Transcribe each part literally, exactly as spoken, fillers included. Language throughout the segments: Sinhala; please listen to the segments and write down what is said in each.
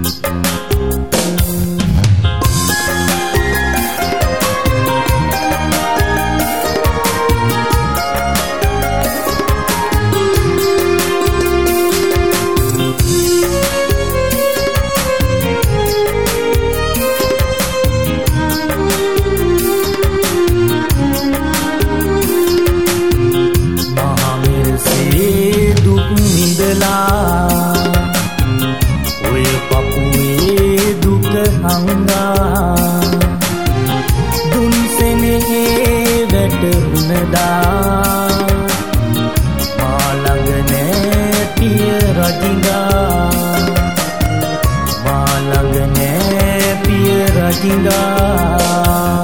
ඔය පපුවේ දුක හංගා දුන් සෙනෙහේ වැටුණදා මා ළඟ නෑ පිය රජිඟා මා ළඟ නෑ පිය රජිඟා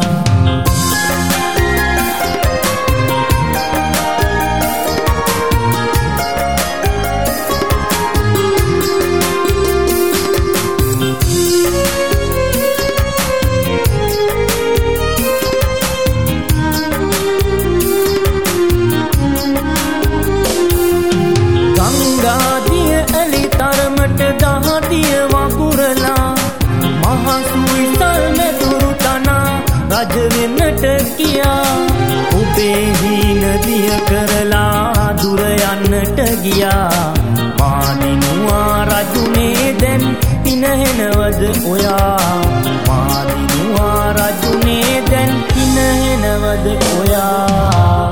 දහදිය වපුරලා මහසුවිසල් මෙතුරු තනා රජ වෙන්නට කියා ඔබේ හීන දිය කරලා දුර යන්නට ගියා මා දිනුවා රජුනේ දැන් පිනහෙනවද ඔයා මා දිනුවා රජුනේ දැන් පිනහෙනවද ඔයා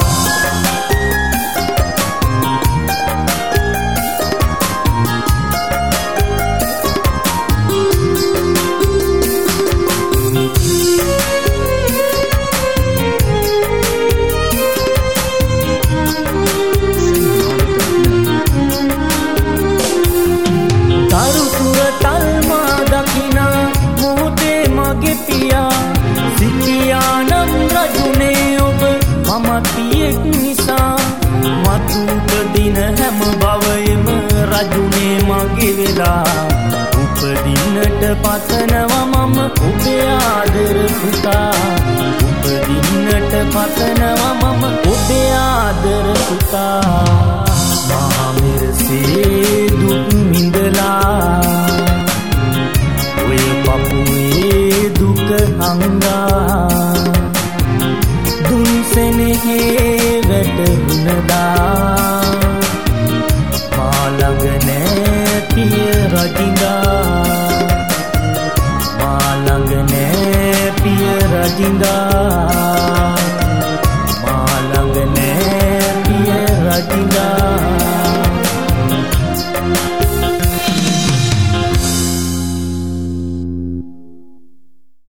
සිටියානම් රජුනේ ඔබ මමත් පියෙක් නිසා මතු උපදින හැම භවයෙම රජුනේ මගේ වෙලා උපදින්නට පතනවා මම ඔබේ ආදර පුතා උපදින්නට පතනවා මම ඔබේ ආදර පුතා මහා මෙරසේ දුක් විඳලා ඔය පපුවේ දුක හංගා දුන් සෙනෙහේ වැටුණදා